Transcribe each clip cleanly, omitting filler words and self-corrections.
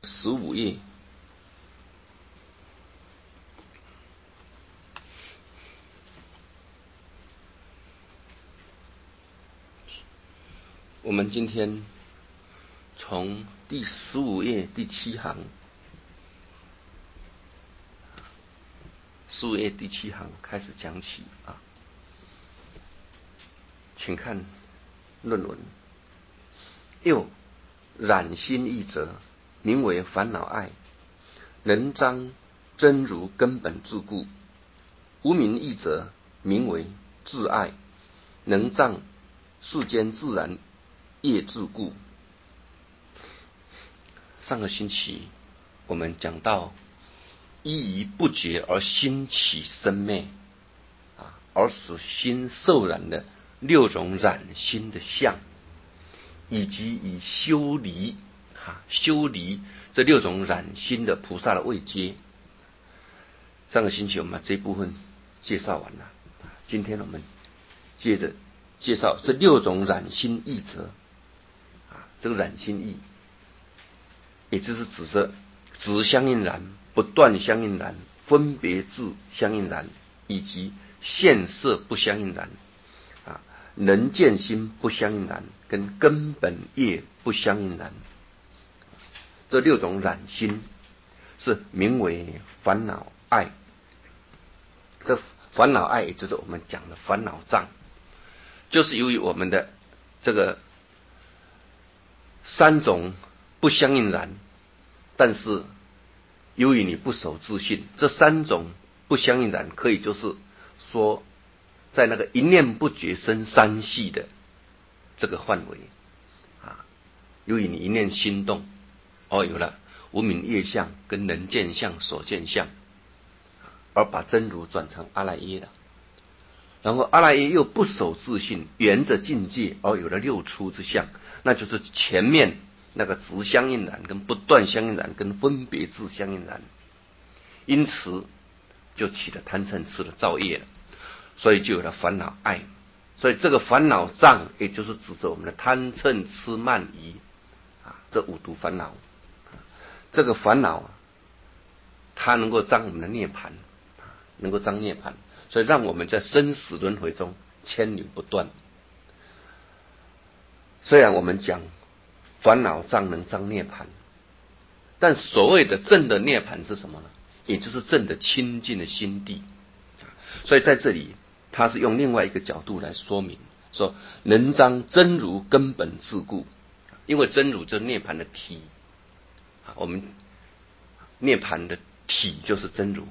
15页，我们今天从第15页第7行，15页第7行开始讲起啊。请看论文。又染心一则，名为烦恼爱，能彰真如根本自故；无明一则，名为自爱，能障世间自然业自故。上个星期我们讲到依于不觉而心起生灭而使心受染的6种染心的相，以及以修离这6种染心的菩萨的位阶。上个星期我们把这部分介绍完了，今天我们接着介绍这6种染心义则。这个染心义，也就是指着执相应染、不断相应染、分别智相应染，以及现色不相应染能见心不相应染跟根本业不相应染，这6种染心是名为烦恼爱。这烦恼爱也就是我们讲的烦恼障，就是由于我们的这个3种不相应染，但是由于你不守自信，这3种不相应染可以就是说在那个一念不觉生3系的这个范围由于你一念心动有了无明业相跟能见相所见相，而把真如转成阿赖耶了。然后阿赖耶又不守自信，沿着境界而有了6出之相，那就是前面那个执相应染跟不断相应染跟分别智相应染，因此就起了贪嗔痴的造业了，所以就有了烦恼爱。所以这个烦恼障也就是指着我们的贪嗔痴慢疑这5毒烦恼。这个烦恼它能够障我们的涅槃，能够障涅槃，所以让我们在生死轮回中牵流不断。虽然我们讲烦恼障能障涅槃，但所谓的正的涅槃是什么呢？也就是正的清净的心地。所以在这里他是用另外一个角度来说明，说能彰真如根本自故。因为真如就是涅槃的体，我们涅槃的体就是真如，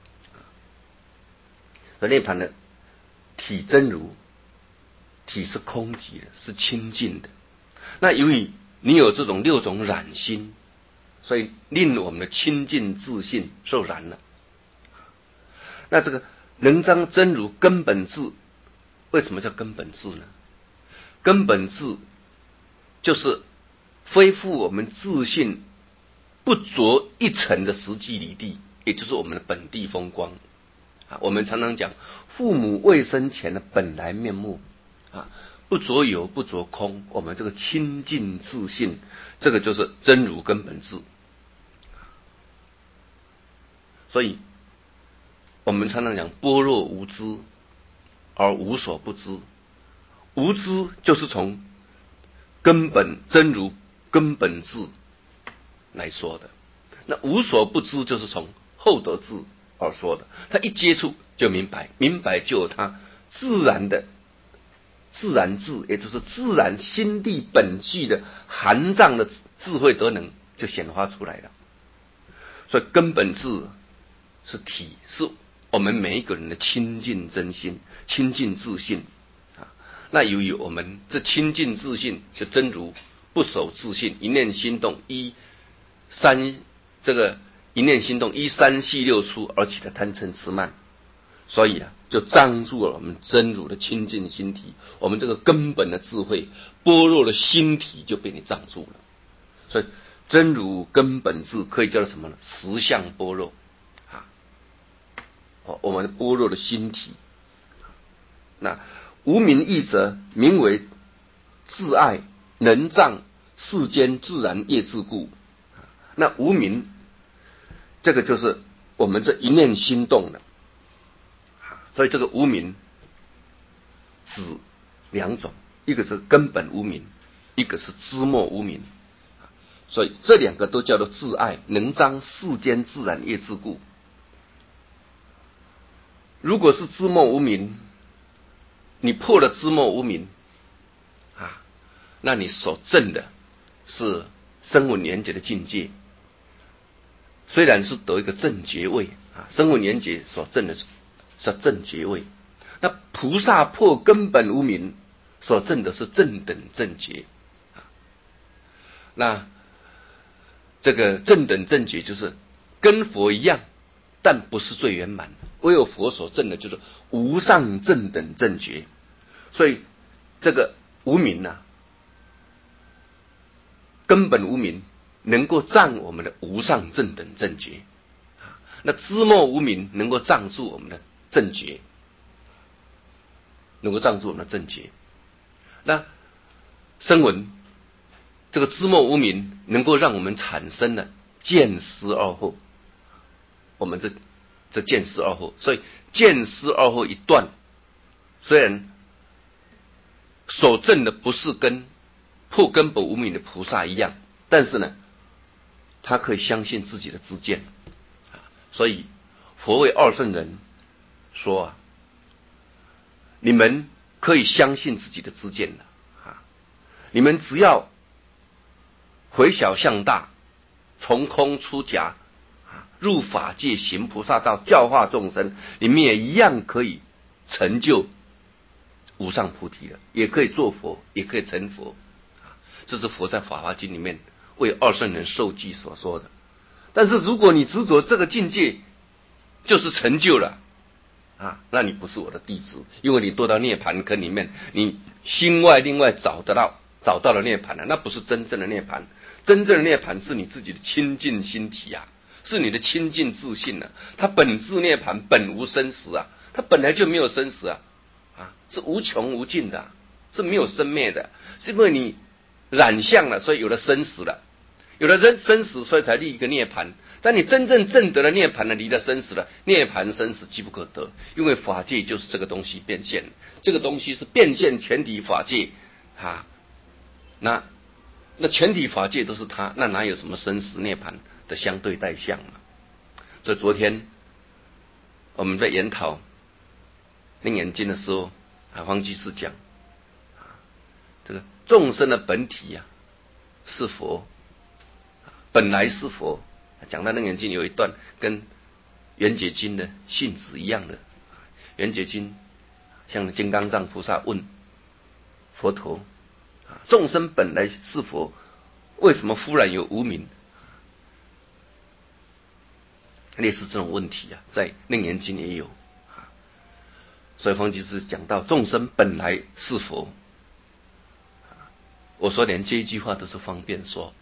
而涅槃的体真如，体是空寂的，是清净的。那由于你有这种6种染心，所以令我们的清净自信受染了。那这个能彰真如根本智，为什么叫根本智呢？根本智就是恢复我们自信不着一尘的实际理地，也就是我们的本地风光我们常常讲父母未生前的本来面目不着有不着空，我们这个清净自信，这个就是真如根本智。所以我们常常讲般若无知而无所不知，无知就是从根本真如根本智来说的，那无所不知就是从后得智而说的。他一接触就明白，明白就有他自然的自然智，也就是自然心地本具的含藏的智慧德能就显发出来了。所以根本智是体，是我们每一个人的清净真心、清净自信那由于我们这清净自信就真如不守自信，一念心动一念心动依3系6出而起的贪嗔痴慢，所以就障住了我们真如的清净心体，我们这个根本的智慧般若的心体就被你障住了。所以真如根本智可以叫做什么呢？实相般若我们般若的心体。那无明一则，名为自爱，能障世间自然业自故。 那无明，这个就是我们这一念心动的，所以这个无明指两种，一个是根本无明，一个是枝末无明。所以这两个都叫做自爱，能彰世间自然业之故。如果是枝末无明，你破了枝末无明啊，那你所证的是声闻缘觉的境界，虽然是得一个正觉位啊，声闻缘觉所证的是正觉位，那菩萨破根本无明所证的是正等正觉啊。那这个正等正觉就是跟佛一样，但不是最圆满，唯有佛所证的就是无上正等正觉。所以这个无明啊，根本无明能够障我们的无上正等正觉，那枝末无明能够障住我们的正觉，能够障住我们的正觉。那声闻这个枝末无明能够让我们产生了见思二惑，我们这见思二惑，所以见思二惑一断，虽然所证的不是跟破根本无明的菩萨一样，但是呢，他可以相信自己的知见，所以佛为二圣人说啊，你们可以相信自己的知见的啊，你们只要回小向大，从空出假，入法界行菩萨道，教化众生，你们也一样可以成就无上菩提了，也可以做佛，也可以成佛。这是佛在《法华经》里面为二圣人受记所说的。但是如果你执着这个境界就是成就了啊，那你不是我的弟子，因为你堕到涅槃坑里面，你心外另外找到了涅槃了，那不是真正的涅槃。真正的涅槃是你自己的清净心体啊，是你的清净自信啊，它本自涅槃，本无生死啊，它本来就没有生死啊，是无穷无尽的，是没有生灭的，是因为你染相了，所以有了生死了，有了生死，所以才立一个涅槃。但你真正证得了涅槃了，离了生死了，涅槃生死即不可得，因为法界就是这个东西变现，这个东西是变现全体法界啊，那全体法界都是它，那哪有什么生死涅槃的相对代相嘛？所以昨天我们在研讨《楞严经》的时候，黄居士讲，这个众生的本体啊是佛，本来是佛。讲到《楞严经》有一段跟《圆觉经》的性质一样的，《圆觉经》像金刚藏菩萨问佛陀，众生本来是佛，为什么忽然有无明？类似这种问题啊，在《楞严经》也有。所以黄居士讲到众生本来是佛，我说连这一句话都是方便说，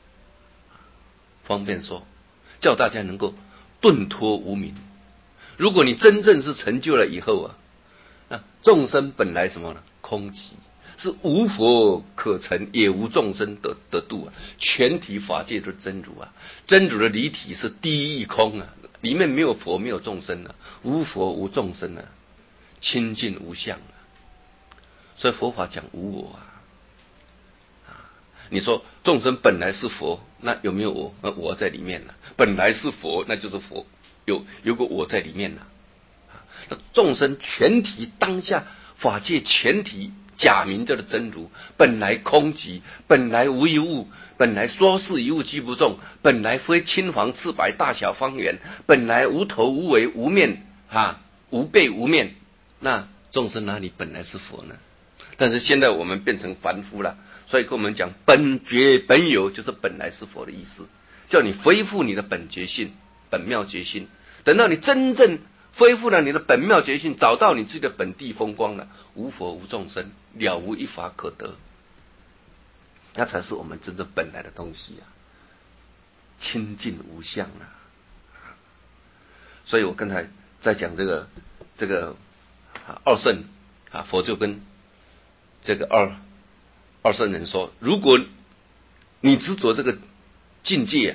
叫大家能够顿脱无明。如果你真正是成就了以后啊，众生本来什么呢？空寂，是无佛可成，也无众生得度啊！全体法界都是真如啊，真如的离体是第一义空啊，里面没有佛，没有众生啊，无佛无众生啊，清净无相啊。所以佛法讲无我啊。你说众生本来是佛，那有没有我？我在里面呢。本来是佛，那就是佛，有个我在里面呢。那众生全体当下法界全体假名叫做真如，本来空寂，本来无一物，本来说是一物即不中，本来非青黄赤白大小方圆，本来无头无尾无面无背无面，那众生哪里本来是佛呢？但是现在我们变成凡夫了，所以跟我们讲本觉本有，就是本来是佛的意思，叫你恢复你的本觉性、本妙觉性。等到你真正恢复了你的本妙觉性，找到你自己的本地风光了，无佛无众生，了无一法可得，那才是我们真正本来的东西啊，清净无相啊。所以我刚才在讲这个二圣佛就跟这个二圣人说，如果你执着这个境界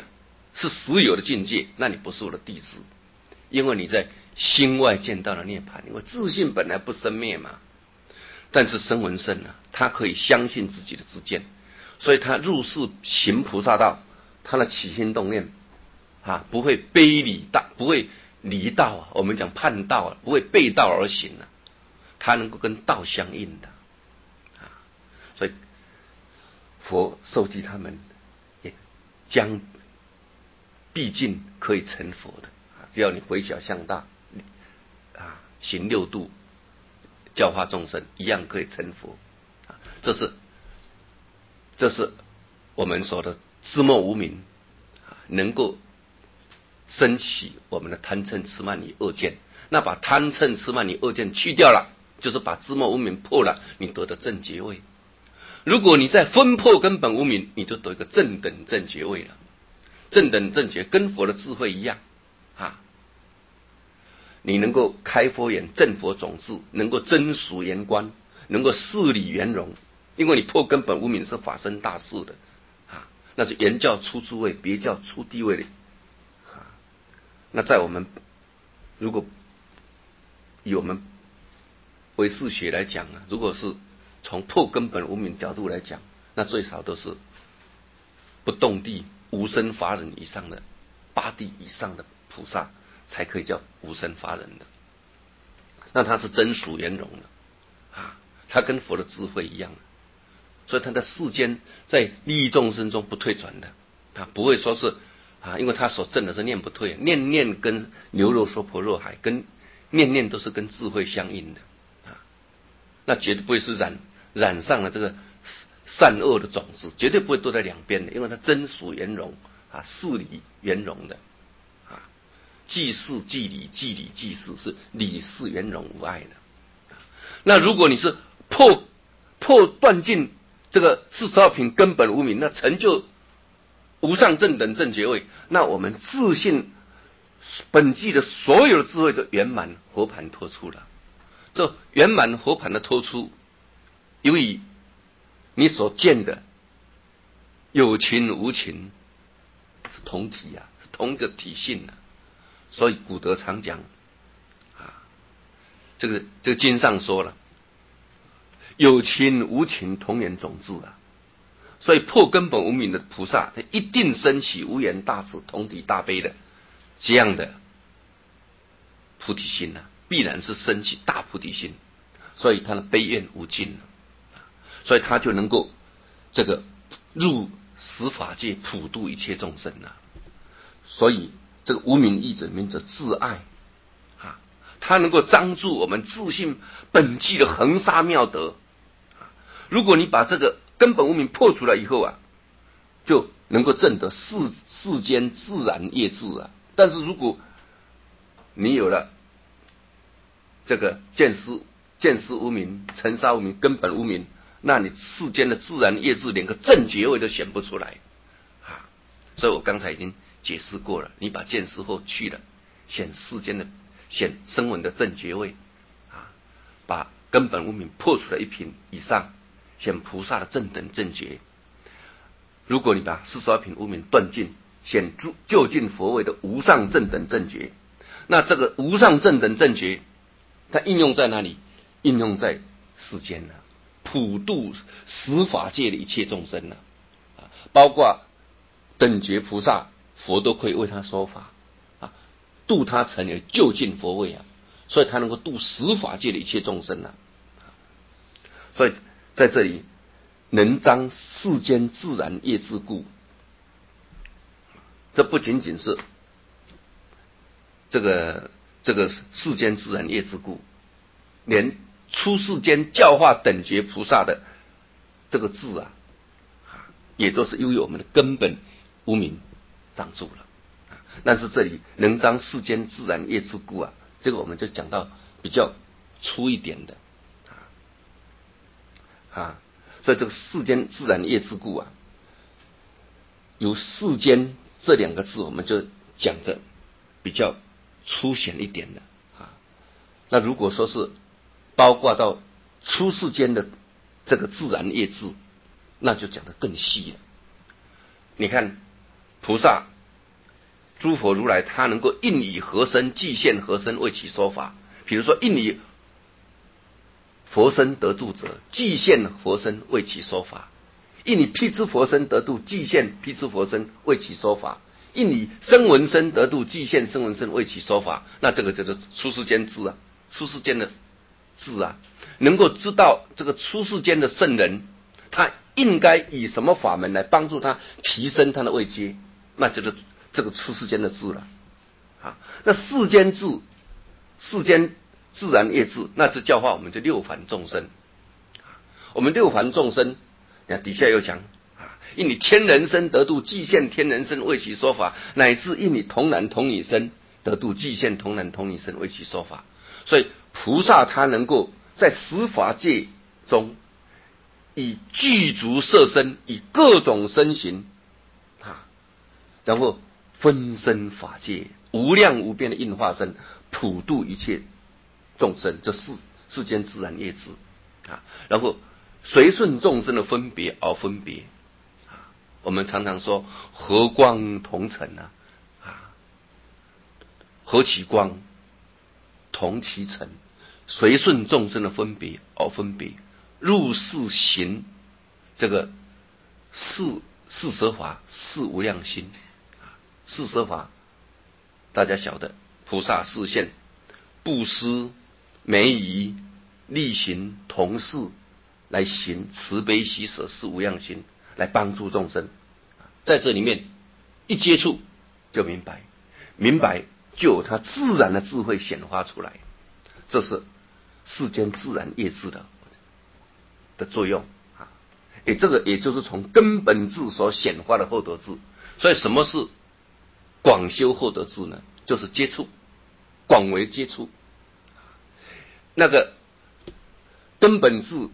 是实有的境界，那你不是我的弟子，因为你在心外见到了涅槃，因为自信本来不生灭嘛。但是声闻圣呢，他可以相信自己的知见，所以他入世行菩萨道，他的起心动念不会背离道，不会离道我们讲叛道不会背道而行他能够跟道相应的所以佛授记他们也将毕竟可以成佛的只要你回小向大行六度，教化众生，一样可以成佛这是我们说的知末无明能够升起我们的贪嗔痴慢疑恶见。那把贪嗔痴慢疑恶见去掉了，就是把知末无明破了，你得的正觉位。如果你再分破根本无明，你就得一个正等正觉位了。正等正觉跟佛的智慧一样你能够开佛眼证佛种智，能够真俗圆观，能够事理圆融，因为你破根本无明是法身大事的那是原教出诸位，别教出地位的那在我们如果以我们唯识学来讲如果是从破根本无明角度来讲，那最少都是不动地无生法忍以上的八地以上的菩萨才可以叫无生法忍的。那他是真俗圆融的他跟佛的智慧一样所以他在世间在利益众生中不退转的不会说是因为他所证的是念不退，念念跟牛肉说婆若海，跟念念都是跟智慧相应的那绝对不会是染上了这个善恶的种子，绝对不会都在两边的，因为他真俗圆融事理圆融的即事即理，即理即事，是理事圆融无碍的那如果你是破断尽这个42品根本无明，那成就无上正等正觉位，那我们自信本际的所有的智慧的圆满佛盘托出了。这圆满佛盘的托出，由于你所见的有情无情是同体是同一个体性所以古德常讲这个经上说了，有情无情同源种智所以破根本无明的菩萨，他一定升起无缘大慈同体大悲的这样的菩提心必然是升起大菩提心，所以他的悲愿无尽所以他就能够这个入十法界普度一切众生所以这个无明义者名者自爱他能够张住我们自信本际的恒沙妙德如果你把这个根本无明破出来以后就能够证得世间自然业智但是如果你有了这个见思无明、尘沙无明、根本无明，那你世间的自然业智连个正觉位都显不出来所以我刚才已经解释过了，你把见思后去了，显世间的显声闻的正觉位把根本无明破出来一品以上，显菩萨的正等正觉。如果你把42品无明断尽，显就近佛位的无上正等正觉，那这个无上正等正觉它应用在哪里？应用在世间普度十法界的一切众生包括等觉菩萨，佛都可以为他说法度他成为就近佛位所以他能够度十法界的一切众生所以在这里能彰世间自然业智故，这不仅仅是这个世间自然业智故，连出世间教化等觉菩萨的这个智也都是由于我们的根本无明障住了但是这里能彰世间自然业智故这个我们就讲到比较粗一点的所以这个世间自然业智故由世间这两个字我们就讲的比较粗显一点的那如果说是包括到出世间的这个自然业智，那就讲得更细了。你看菩萨诸佛如来他能够应以何身即现何身为其说法。比如说应以佛身得度者，即现佛身为其说法；应以辟支佛身得度，即现辟支佛身为其说法；应以声闻身得度，即现声闻身为其说法。那这个就是出世间智啊，出世间的智啊，能够知道这个出世间的圣人，他应该以什么法门来帮助他提升他的位阶，那就是这个出世间的智了啊。那世间智，世间自然业智，那是教化我们这六凡众生。我们六凡众生，底下又讲啊，应以天人身得度，即现天人身为其说法，乃至应以童男童女身得度，即现童男童女身为其说法。所以菩萨他能够在十法界中，以具足色身，以各种身形啊，然后分身法界，无量无边的应化身，普度一切众生，这世间自然业智啊。然后随顺众生的分别而分别啊。我们常常说和光同尘啊，和其光，同其尘，随顺众生的分别而分别，入世行这个四摄法，四无量心。四摄法大家晓得，菩萨示现布施、美仪、力行、同事来行慈悲喜舍四无量心，来帮助众生。在这里面一接触就明白，明白就有他自然的智慧显化出来，这是世间自然业智的作用啊。这个也就是从根本智所显化的厚德智。所以什么是广修厚德智呢？就是接触，广为接触。那个根本智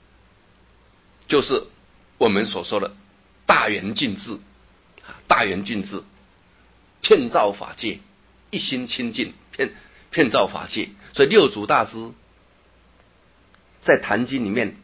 就是我们所说的大圆净智，大圆净智遍照法界，一心清净，遍照法界。所以六祖大师在《坛经》里面，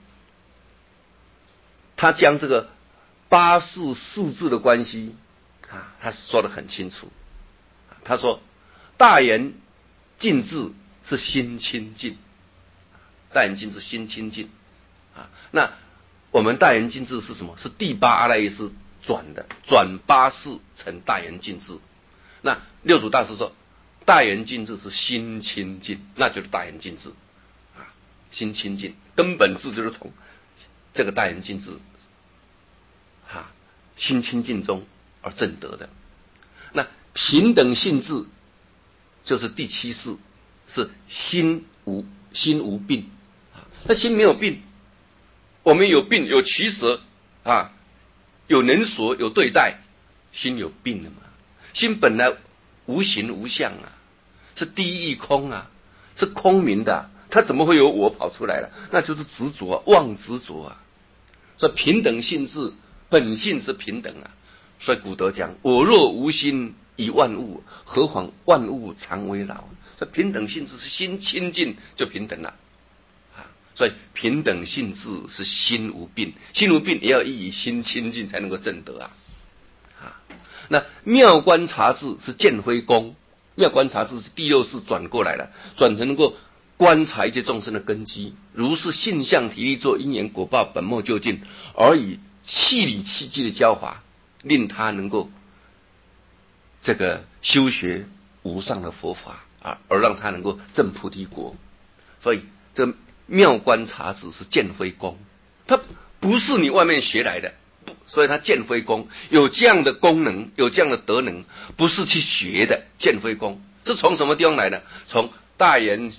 他将这个八事四智的关系啊，他说得很清楚。他说大圆净智是心清净，大圆净智心清净啊。那我们大圆净智是什么？是第八阿赖耶识转的，转八事成大圆净智。那六祖大师说大圆净智是心清净，那就是大圆净智啊，心清净，根本智就是从这个大圆净智啊，心清净中而证得的。那平等性智就是第七事，是心无病啊。那心没有病，我们有病有取舍啊，有能所有对待，心有病了嘛？心本来无形无相啊，是第一义空啊，是空明的，它怎么会有我跑出来了？那就是执着啊，妄执着啊。所以平等性智本性是平等啊。所以古德讲我若无心以万物，何况万物常为劳。所以平等性智是心清净就平等了啊。所以平等性智是心无病，心无病也要以心清净才能够证得啊。那妙观察智是见非功，妙观察智是第六识转过来了，转成能够观察一切众生的根基，如是性相体力作因缘果报本末究竟，而以气理气机的教法，令他能够这个修学无上的佛法啊，而让他能够证菩提果。所以这妙观察智是见非功，它不是你外面学来的，所以它见非功，有这样的功能，有这样的德能，不是去学的。见非功是从什么地方来的？从大圆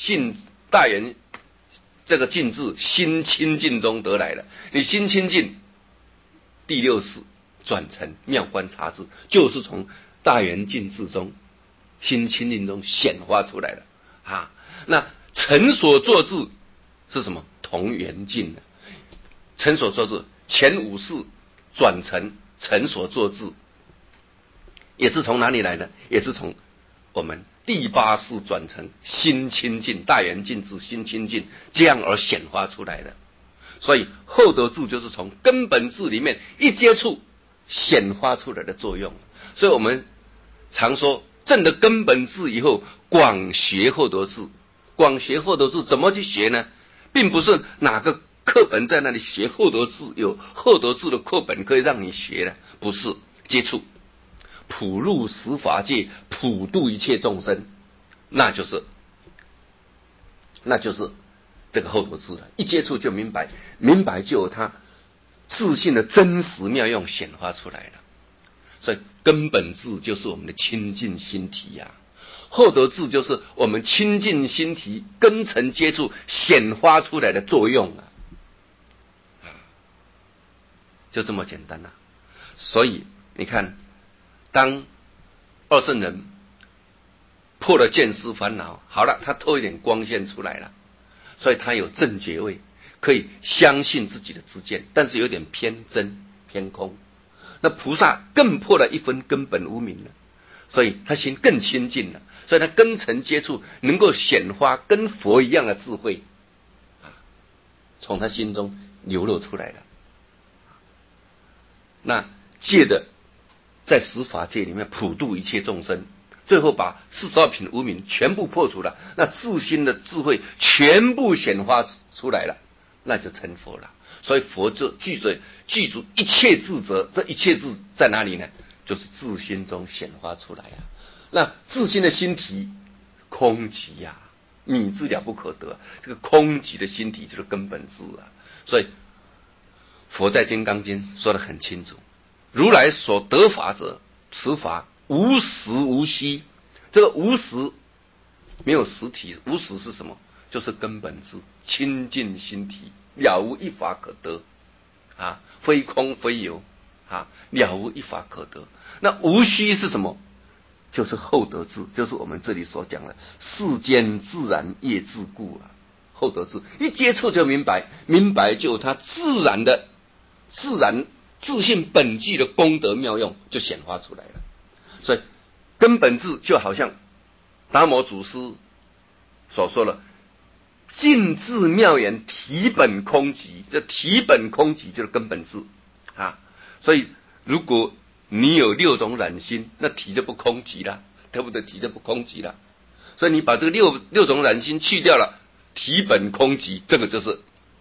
这个净智心清净中得来的。你心清净，第六识转成妙观察智，就是从大圆净智中心清净中显化出来的啊。那成所作智是什么？同圆净的。成所作智前五识转成成所作智，也是从哪里来的？也是从我们第八识转成心清净，大圆净智心清净，这样而显化出来的。所以厚德智就是从根本智里面一接触显发出来的作用。所以我们常说证了根本智以后，广学厚德智。广学厚德智怎么去学呢？并不是哪个课本在那里学厚德智，有厚德智的课本可以让你学的，不是。接触普入十法界，普度一切众生，那就是这个厚德智了。一接触就明白，明白就有他自信的真实妙用显发出来了。所以根本智就是我们的清净心体呀，厚德智就是我们清净心体根尘接触显发出来的作用啊，就这么简单啊。所以你看，当二圣人破了见思烦恼，好了，他透一点光线出来了，所以他有正觉位，可以相信自己的知见，但是有点偏真偏空。那菩萨更破了一分根本无明了，所以他心更清净了，所以他根尘接触能够显发跟佛一样的智慧从他心中流露出来了。那借着在十法界里面普度一切众生，最后把42品无明全部破除了，那自心的智慧全部显发出来了，那就成佛了。所以佛就具足一切智者，这一切智在哪里呢？就是自心中显发出来啊。那自心的心体空寂呀，米之了不可得，这个空寂的心体就是根本智啊。所以佛在《金刚经》说得很清楚，如来所得法者，此法无实无虚。这个无实没有实体，无实是什么？就是根本智，清净心体，了无一法可得啊，非空非有啊，了无一法可得。那无虚是什么？就是厚德智，就是我们这里所讲的世间自然业自故啊。厚德智一接触就明白，明白就有它自然自信本具的功德妙用就显发出来了。所以根本智就好像达摩祖师所说的尽智妙言，体本空寂。这体本空寂就是根本智啊。所以如果你有6种染心，那体就不空寂了，对不对？体就不空寂了。所以你把这个六种染心去掉了，体本空寂，这个就是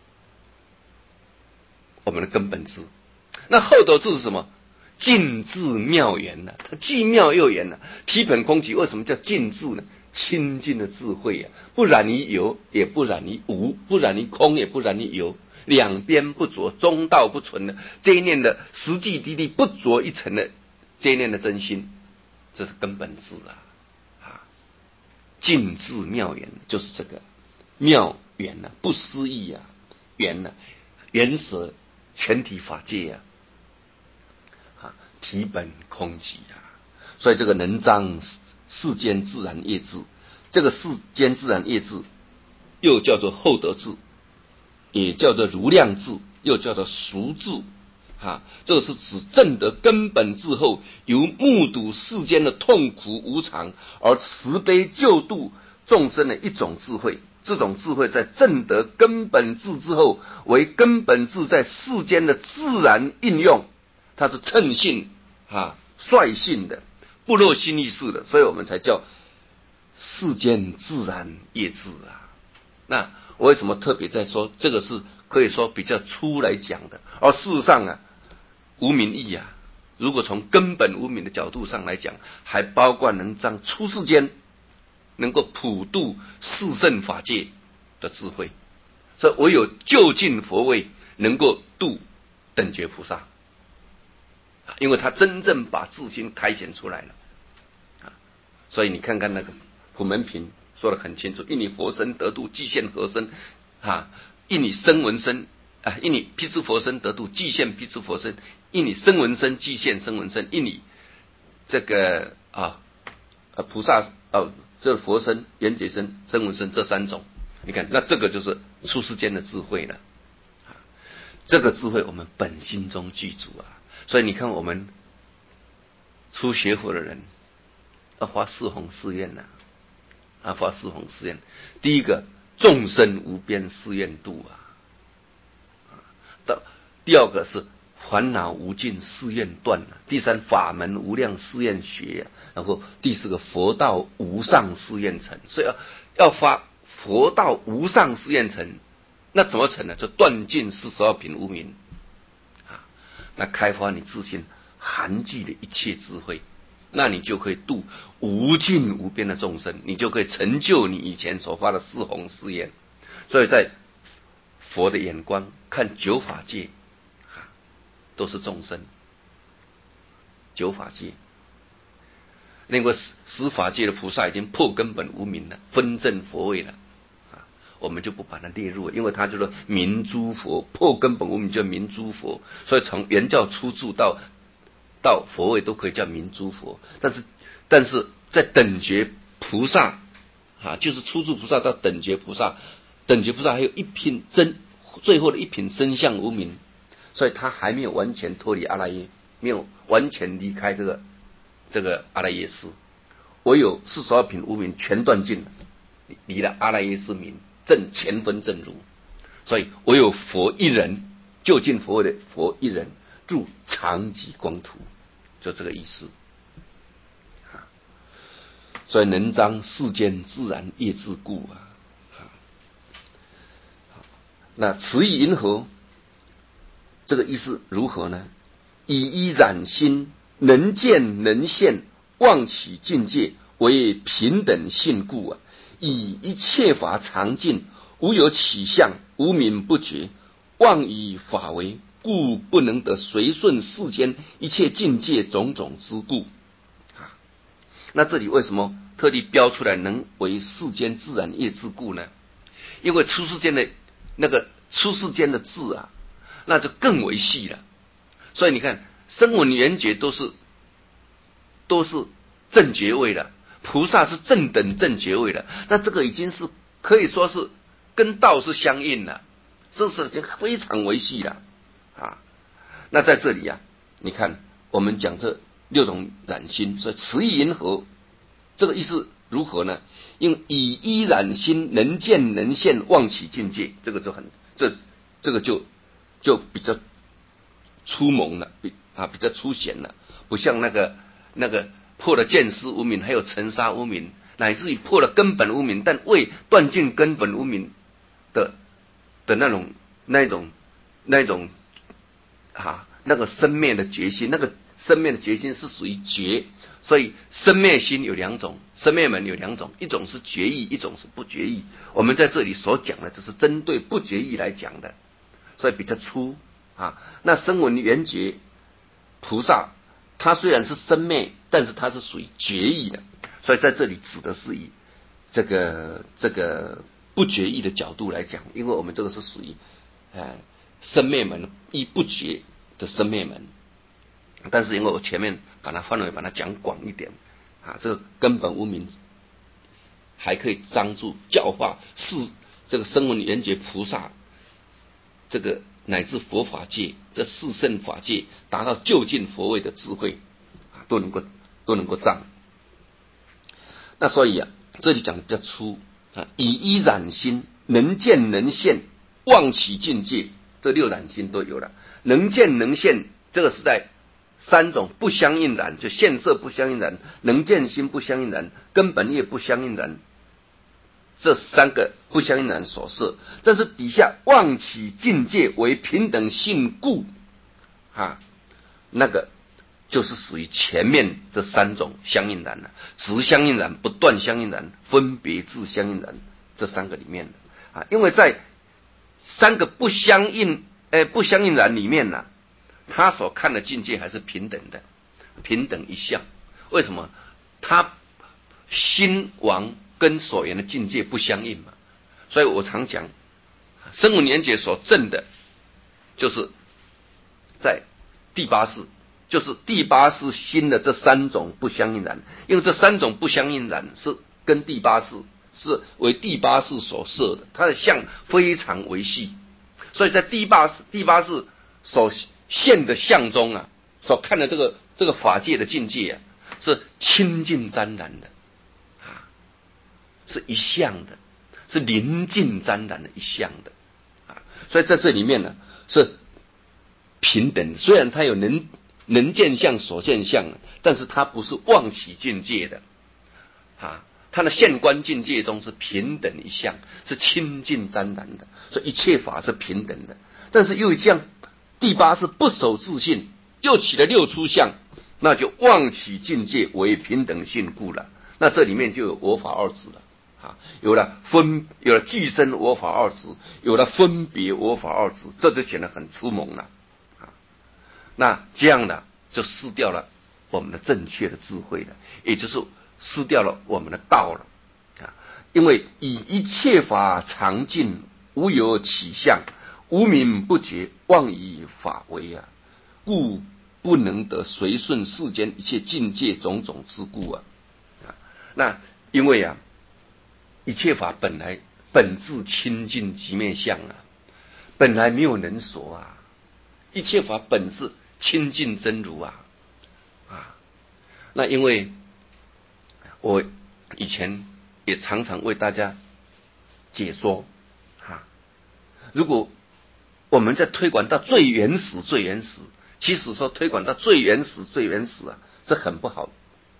我们的根本智。那厚德智是什么？尽智妙言了，它既妙又言了。体本空寂，为什么叫尽智呢？清净的智慧啊，不染于有，也不染于无，不染于空，也不染于有，两边不着，中道不存的这一念的实际地利不着一层的这一念的真心，这是根本智啊！尽智妙言就是这个妙言啊，不思议啊，言啊，言舍全体法界啊，体本空寂啊。所以这个能彰世间自然业智，这个世间自然业智又叫做厚德智，也叫做如量智，又叫做熟智这是指证得根本智后，由目睹世间的痛苦无常而慈悲救度众生的一种智慧。这种智慧在证得根本智之后，为根本智在世间的自然应用，它是称性率性的，不落心意识的，所以我们才叫世间自然业智啊。那我为什么特别在说这个是可以说比较粗来讲的，而事实上无明义如果从根本无明的角度上来讲，还包括能彰出世间，能够普度四圣法界的智慧。所以唯有究竟佛位能够度等觉菩萨，因为他真正把自心开显出来了所以你看看那个普门品说得很清楚，因你佛身得度，即现何身因你声闻身因你辟支佛身得度，即现辟支佛身；因你声闻身，即现声闻身；因你这个菩萨这佛身、缘觉身、声闻身这3种，你看，那这个就是出世间的智慧了。这个智慧我们本心中具足所以你看我们初学佛的人要发4弘誓愿发4弘誓愿。第一个，众生无边誓愿度第二个是烦恼无尽誓愿断，第三法门无量誓愿学，然后第四个佛道无上誓愿成。所以要发佛道无上誓愿成，那怎么成呢？就断尽42品无明啊，那开发你自信含聚的一切智慧，那你就可以度无尽无边的众生，你就可以成就你以前所发的四弘誓愿。所以在佛的眼光看九法界都是众生，九法界，那个十法界的菩萨已经破根本无明了，分证佛位了我们就不把它列入，因为它就是明诸佛，破根本无明就明诸佛，所以从原教初住到佛位都可以叫明诸佛。但是在等觉菩萨就是初住菩萨到等觉菩萨，等觉菩萨还有一品最后的一品身相无明，所以他还没有完全脱离阿赖耶，没有完全离开这个阿赖耶识，唯有42品无明全断尽了，离了阿赖耶识明，正前分正如。所以唯有佛一人，就近佛位的佛一人，住常寂光土，就这个意思。所以能彰世间自然业自故那此意云何？这个意思如何呢？以一染心，能见能现，妄起境界，为平等性故以一切法常尽，无有起相，无明不觉，妄以法为，故不能得随顺世间一切境界种种之故那这里为什么特地标出来能为世间自然业之故呢？因为出世间的那个出世间的智那就更为细了。所以你看声闻缘觉都是正觉位的，菩萨是正等正觉位的，那这个已经是可以说是跟道是相应了，这是已经非常为细了那在这里你看我们讲这6种染心，所以此意云何？这个意思如何呢？因以一染心，能见能现，妄起境界，这个就很这个就比较粗蒙了，比较粗显了，不像那个破了见思无明，还有尘沙无明，乃至于破了根本无明，但未断尽根本无明的那种那个生灭的决心，那个生灭的决心是属于觉，所以生灭心有2种，生灭门有2种，一种是觉意，一种是不觉意。我们在这里所讲的只是针对不觉意来讲的，所以比较粗那声闻缘觉菩萨，他虽然是生灭，但是他是属于觉意的，所以在这里指的是以这个不觉意的角度来讲，因为我们这个是属于生灭门亦不觉的生灭门，但是因为我前面把它范围把它讲广一点这个根本无明还可以张住教化这个声闻缘觉菩萨，这个乃至佛法界这四圣法界达到究竟佛位的智慧都能够障。那所以这里讲的比较粗以一染心，能见能现，妄起境界，这6染心都有了。能见能现，这个是在3种不相应染，就现色不相应染，能见心不相应染，根本业不相应染，这3个不相应染所摄。但是底下妄起境界为平等性故那个就是属于前面这3种相应染了，直相应染、不断相应染、分别智相应染这3个里面因为在3个不相应染里面他所看的境界还是平等的，平等一项。为什么？他心王跟所缘的境界不相应嘛。所以我常讲，声闻缘觉所证的，就是在第8识，就是第8识心的这3种不相应染，因为这3种不相应染是跟第8识是为第8识所摄的，它的相非常为细，所以在第八识所现的相中所看的这个法界的境界是清净沾染的是一相的，是临近沾染的一相的所以在这里面呢是平等，虽然它有能见相、所见相，但是它不是妄起境界的啊。它的现观境界中是平等一相，是清净沾染的，所以一切法是平等的。但是又这样，第八是不守自性，又起了六出相，那就妄起境界为平等性故了。那这里面就有我法二执了啊，有了俱生我法二执，有了分别我法二执，这就显得很粗猛了啊。那这样呢，就失掉了我们的正确的智慧了，也就是失掉了我们的道了啊！因为以一切法常尽，无有起相，无明不觉，妄以法为啊，故不能得随顺世间一切境界种种之故啊！那因为啊，一切法本质清净寂灭相啊，本来没有能所啊，一切法本是清净真如啊！那因为我以前也常常为大家解说如果我们在推广到最原始，其实说推广到最原始啊，这很不好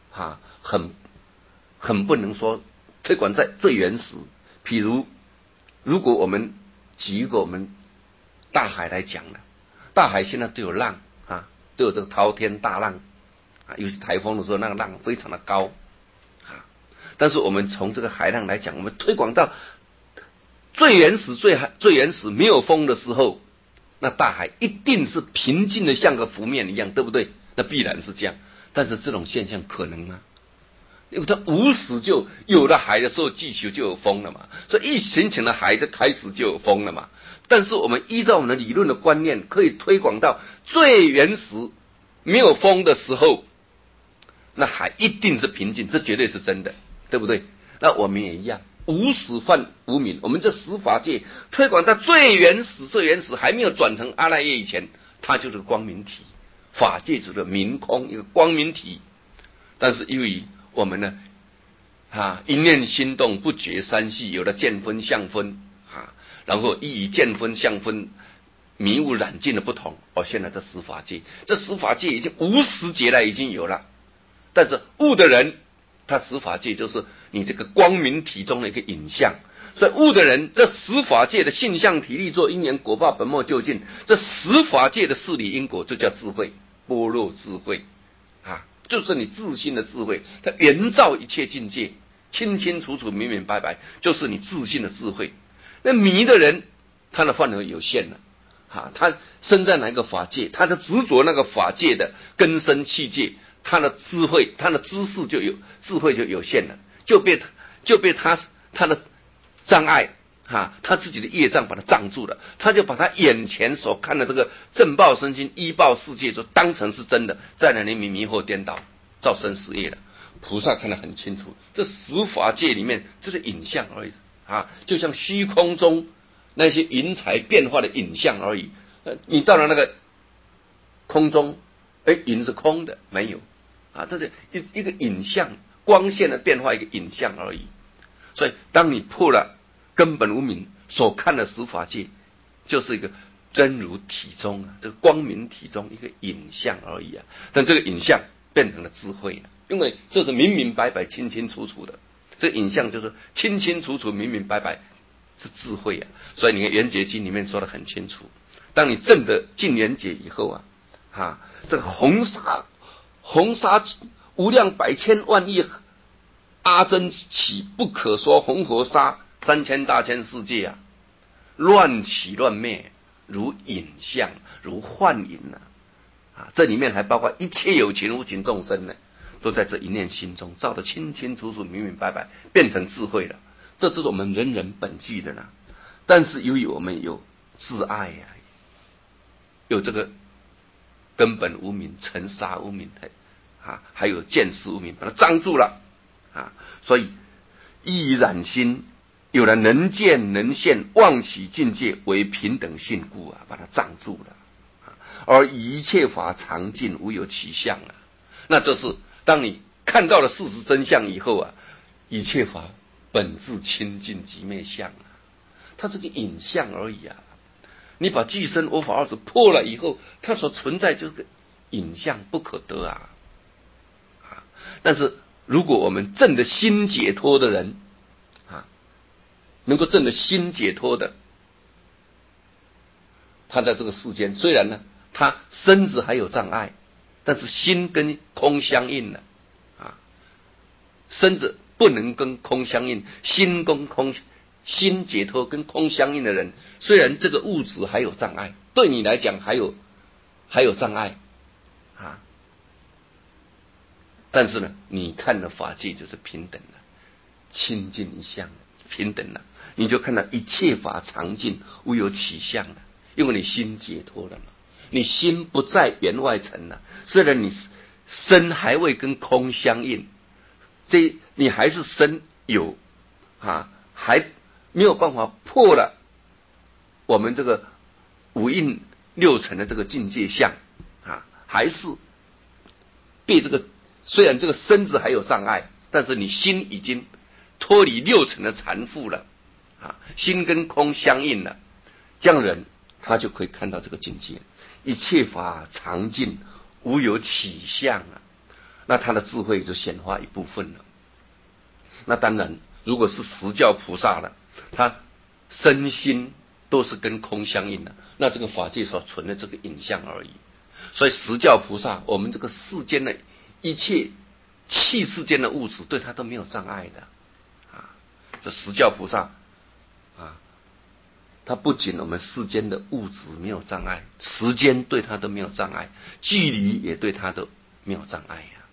很不能说推广在最原始。譬如果我们举一个我们大海来讲呢，大海现在都有浪都有这个滔天大浪尤其台风的时候，那个浪非常的高但是我们从这个海浪来讲，我们推广到最原始没有风的时候，那大海一定是平静的像个湖面一样，对不对？那必然是这样。但是这种现象可能吗？因为它无始就有了海的时候，地球就有风了嘛，所以一形成了海，就开始就有风了嘛。但是我们依照我们的理论的观念，可以推广到最原始没有风的时候，那海一定是平静，这绝对是真的，对不对？那我们也一样，无始犯无明，我们这十法界推广到最原始还没有转成阿赖耶以前，它就是个光明体，法界就是个明空，一个光明体。但是由于我们呢一念心动不觉三系，有了见分相分然后以见分相分迷雾染尽的不同，现在这十法界已经无始劫来已经有了。但是悟的人，他十法界就是你这个光明体中的一个影像，所以悟的人，这十法界的性相体力作因缘果报本末究竟，这十法界的事理因果就叫智慧，般若智慧就是你自信的智慧，它圆照一切境界，清清楚楚明明白白，就是你自信的智慧。那迷的人，他的范围有限了他生在哪个法界，他就执着那个法界的根深器界，他的智慧，他的智慧就有限了，就被他的障碍他自己的业障把他障住了，他就把他眼前所看的这个正报身心依报世界就当成是真的，在那里迷惑颠倒，造生死业了。菩萨看得很清楚，这十法界里面就是影像而已就像虚空中那些云彩变化的影像而已。你到了那个空中，云是空的，没有这是一个影像，光线的变化一个影像而已。所以当你破了根本无明所看的十法界，就是一个真如体中这个光明体中一个影像而已但这个影像变成了智慧了，因为这是明明白白清清楚楚的，这个影像就是清清楚楚明明白白，是智慧所以你看圆觉经里面说得很清楚，当你证得净圆觉以后这个红沙无量百千万亿阿僧起不可说红河沙3000大千世界乱起乱灭，如影像，如幻影这里面还包括一切有情无情众生呢，都在这一念心中照得清清楚楚明明白白，变成智慧了。这是我们人人本具的呢。但是由于我们有自爱有这个根本无明、尘沙无明还有见识无明，把它障住了所以依染心有了能见能现妄起境界为平等性故把它障住了而一切法常尽，无有其相那这是当你看到了事实真相以后一切法本质清净寂灭相它是个影像而已你把具身我法二执破了以后，它所存在就是个影像不可得啊。但是如果我们证的心解脱的人啊，能够证的心解脱的，他在这个世间虽然呢，他身子还有障碍，但是心跟空相应了啊。身子不能跟空相应，心跟空，心解脱跟空相应的人，虽然这个物质还有障碍，对你来讲还有障碍啊，但是呢，你看的法界就是平等的，清净一相，平等了，你就看到一切法常净，无有起相了，因为你心解脱了嘛，你心不在缘外尘了。虽然你身还未跟空相应，你还是身有啊，还没有办法破了我们这个五蕴六尘的这个境界相啊，还是被这个。虽然这个身子还有障碍，但是你心已经脱离六尘的缠缚了啊，心跟空相应了，这样人他就可以看到这个境界，一切法常净，无有起相啊，那他的智慧就显化一部分了。那当然，如果是实教菩萨了，他身心都是跟空相应的，那这个法界所存的这个影像而已。所以实教菩萨，我们这个世间的一切气世间的物质对他都没有障碍的啊。这实教菩萨啊，他不仅我们世间的物质没有障碍，时间对他都没有障碍，距离也对他都没有障碍呀。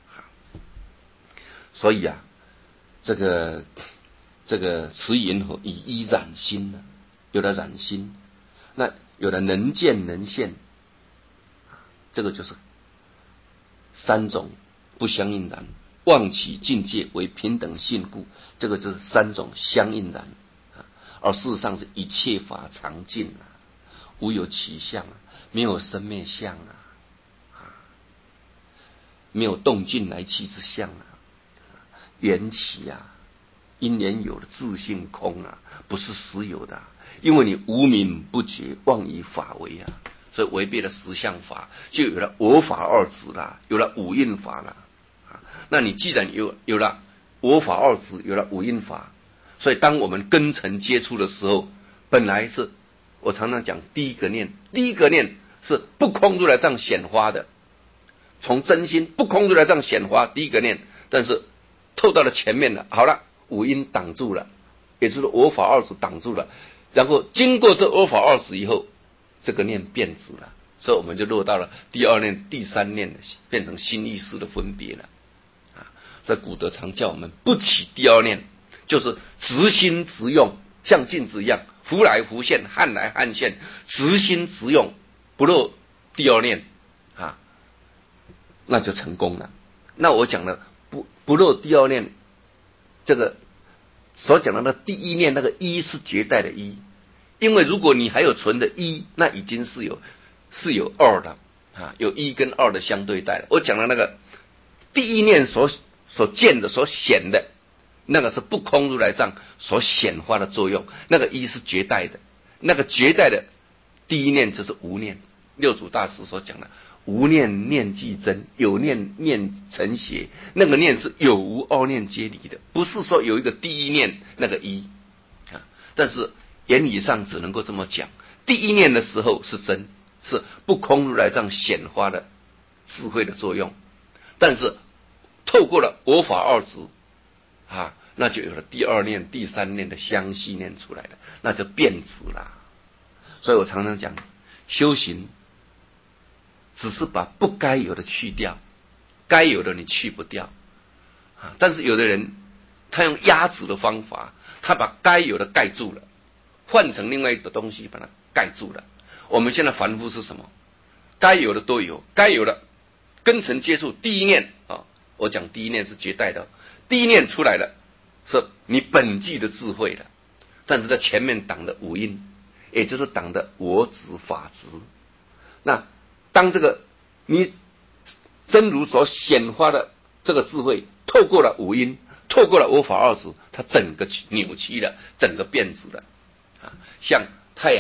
所以啊，这个持银河以一染心呢，有了染心，那有了能见能现，这个就是三种不相应然，妄起境界为平等性故，这个就是三种相应然而事实上是一切法常净啊，无有起相啊，没有生灭相啊，没有动静来去之相啊，缘起啊，因缘有的自性空啊，不是实有的啊，因为你无明不觉，妄以法为啊。所以违背了实相法，就有了我法二执啦，有了五蕴法啦。那你既然有了我法二执，有了五蕴法，所以当我们根尘接触的时候，本来是我常常讲第一个念是不空如来藏显化的，从真心不空如来藏显化第一个念，但是透到了前面了，好了，五蕴挡住了，也就是我法二执挡住了，然后经过这我法二执以后。这个念变质了，所以我们就落到了第二念、第三念的变成心意识的分别了啊。所以古德常叫我们不起第二念，就是直心直用，像镜子一样，浮来浮现，撼来撼现，直心直用，不落第二念啊，那就成功了。那我讲的不落第二念，这个所讲的那第一念，那个一是绝代的一。因为如果你还有存的一，那已经是有二的啊，有一跟二的相对待了。我讲的那个第一念所见的、所显的，那个是不空如来藏所显化的作用，那个一是绝代的，那个绝代的第一念就是无念。六祖大师所讲的无念念即真，有念念成邪，那个念是有无二念皆离的，不是说有一个第一念那个一啊，但是。言语上只能够这么讲，第一念的时候是真，是不空如来藏显化的智慧的作用，但是透过了我法二执啊，那就有了第二念、第三念的相续念出来了，那就变质了。所以我常常讲，修行只是把不该有的去掉，该有的你去不掉啊。但是有的人他用压制的方法，他把该有的盖住了。换成另外一个东西把它盖住了。我们现在凡夫是什么？该有的都有，该有的根尘接触第一念啊，我讲第一念是绝代的，第一念出来了，是你本具的智慧了，但是在前面挡的五蕴，也就是挡的我执法执。那当这个你真如所显化的这个智慧，透过了五蕴，透过了我法二执，它整个扭曲了，整个变质了。像太阳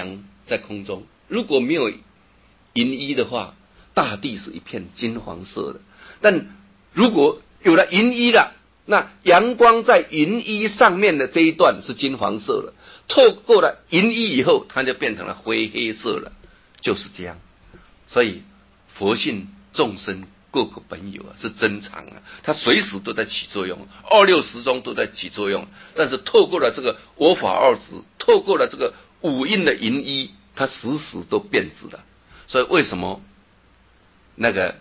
在空中。如果没有银衣的话，大地是一片金黄色的。但如果有了银衣了，那阳光在银衣上面的这一段是金黄色的，透过了银衣以后，它就变成了灰黑色了，就是这样。所以佛性众生各个本有啊，是真常啊，它随时都在起作用，二六时中都在起作用。但是透过了这个我法二执，透过了这个五阴的银衣，它时时都变质了。所以为什么那个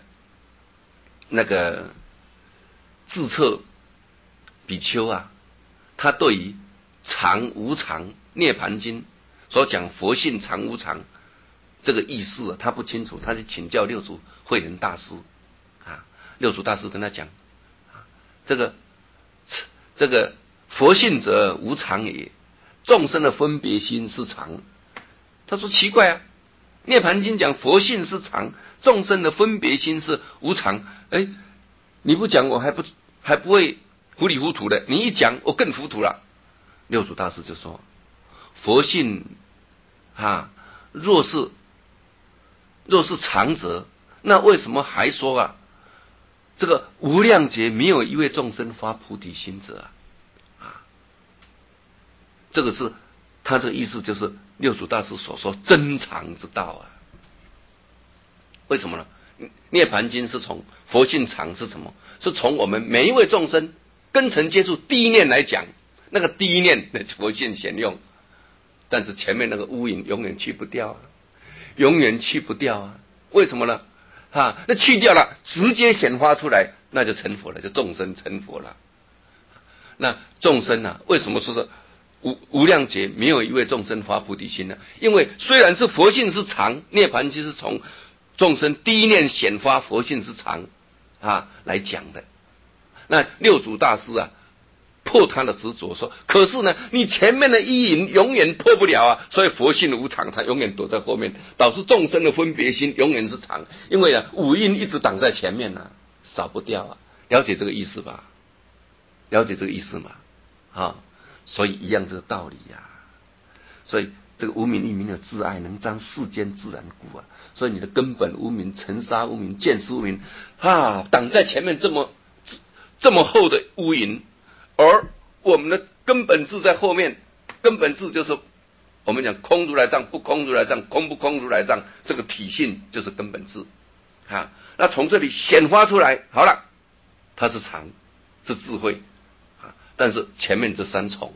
智彻比丘啊，他对于常无常涅盘经所讲佛性常无常这个意思啊，他不清楚，他就请教六祖慧能大师啊。六祖大师跟他讲，这个佛性者无常也，众生的分别心是常。他说奇怪啊，涅盘经讲佛性是常，众生的分别心是无常。哎，你不讲我还不会糊里糊涂的，你一讲我更糊涂了。六祖大师就说，佛性若是常者，那为什么还说啊，这个无量劫没有一位众生发菩提心者啊？这个是他这个意思，就是六祖大师所说真常之道啊。为什么呢？涅盘经是从佛性常是什么？是从我们每一位众生根尘接触第一念来讲，那个第一念的佛性显用，但是前面那个乌云永远去不掉啊，永远去不掉啊。为什么呢？那去掉了，直接显发出来，那就成佛了，就众生成佛了。那众生啊，为什么说是无量劫没有一位众生发菩提心呢？因为虽然是佛性是常，涅盘经是从众生第一念显发佛性是常来讲的。那六祖大师啊，破他的执着，说可是呢，你前面的意淫永远破不了啊，所以佛性无常，它永远躲在后面，导致众生的分别心永远是常，因为五阴一直挡在前面啊，少不掉啊。了解这个意思吧？了解这个意思嘛？所以一样这个道理呀。所以这个无明一明的自爱，能彰世间自然故啊。所以你的根本无明、尘沙无明、见识无明挡在前面这么厚的乌云，而我们的根本智在后面。根本智就是我们讲空如来藏，不空如来藏，空不空如来藏，这个体性就是根本智那从这里显发出来，好了，它是常，是智慧但是前面这三重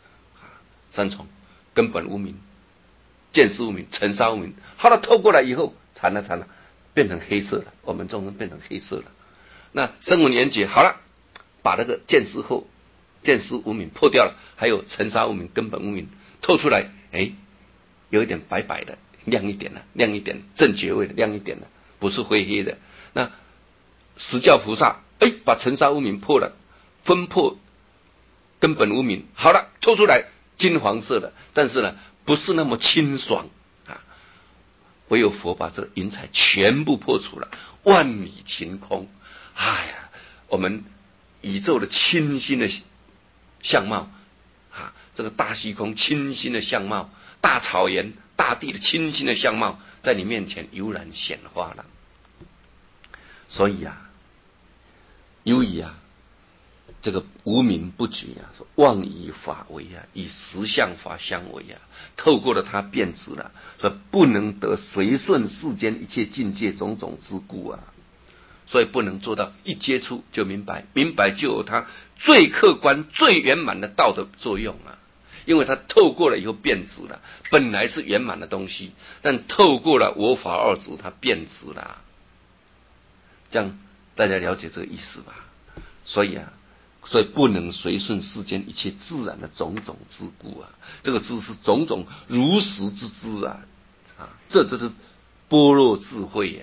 根本无明、见识无明、尘沙无明，好了，透过来以后惨了，变成黑色了，我们众生变成黑色了。那声闻缘觉好了，把那个见识无明破掉了，还有尘沙无明、根本无明透出来，有一点白白的，亮一点了，正觉位的亮一点了，不是灰黑的。那实教菩萨把尘沙无明破了，分破根本无明，好了，透出来金黄色的，但是呢不是那么清爽唯有佛把这云彩全部破除了，万里晴空。我们宇宙的清新的相貌这个大虚空清新的相貌，大草原大地的清新的相貌，在你面前悠然显化了。所以由于这个无明不觉妄以法为以实相法相为透过了它变质了，所以不能得随顺世间一切境界种种之故所以不能做到一接触就明白，明白就有它最客观最圆满的道德作用因为它透过了以后变质了，本来是圆满的东西，但透过了我法二执它变质了。这样大家了解这个意思吧？所以不能随顺世间一切自然的种种之故这个知是种种如实之知这就是般若智慧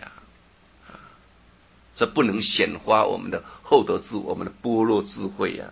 这不能显发我们的厚德智，我们的般若智慧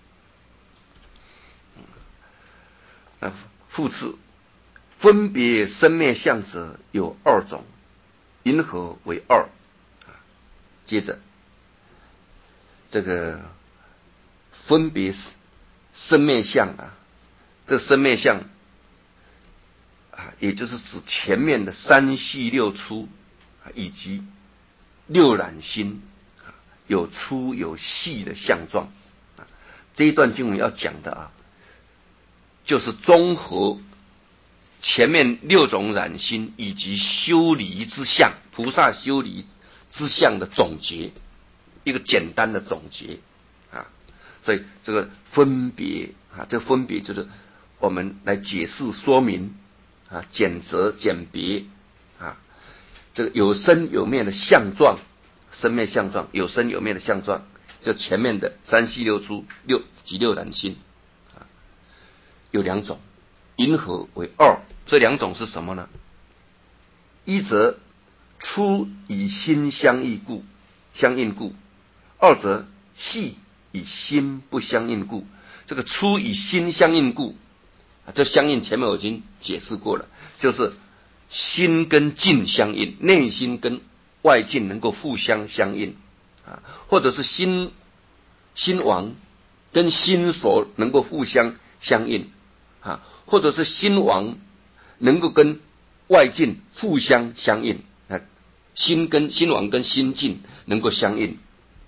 复次，分别生灭相者有二种，因何为二？接着这个分别生灭相这生灭相也就是指前面的三细六粗以及六染心，有粗有细的相状。这一段经文要讲的就是综合前面六种染心以及修离之相，菩萨修离之相的总结，一个简单的总结所以这个分别这个分别就是我们来解释说明简则简别这个有生有灭的相状，生灭相状，有生有灭的相状，就前面的三细六粗六染心有两种，因何为二？这两种是什么呢？一则粗以心相应故，二则细以心不相应故。这个粗以心相应故，这相应前面我已经解释过了，就是心跟境相应，内心跟外境能够互相相应或者是心王跟心所能够互相相应或者是心王能够跟外境互相相应心王跟心境能够相应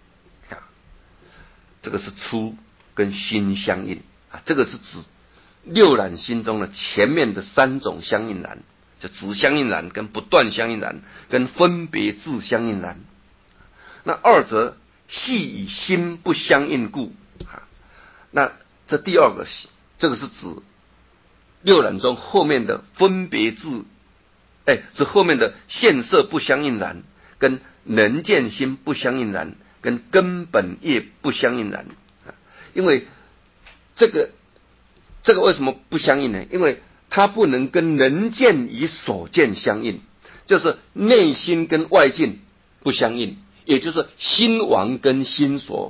这个是粗跟心相应这个是指六染心中的前面的三种相应染，就止相应染跟不断相应染跟分别智相应染。那二则细以心不相应故那这第二个这个是指六染中后面的分别智是后面的现色不相应染跟能见心不相应染跟根本业不相应染因为这个为什么不相应呢？因为它不能跟能见与所见相应，就是内心跟外境不相应，也就是心王跟心所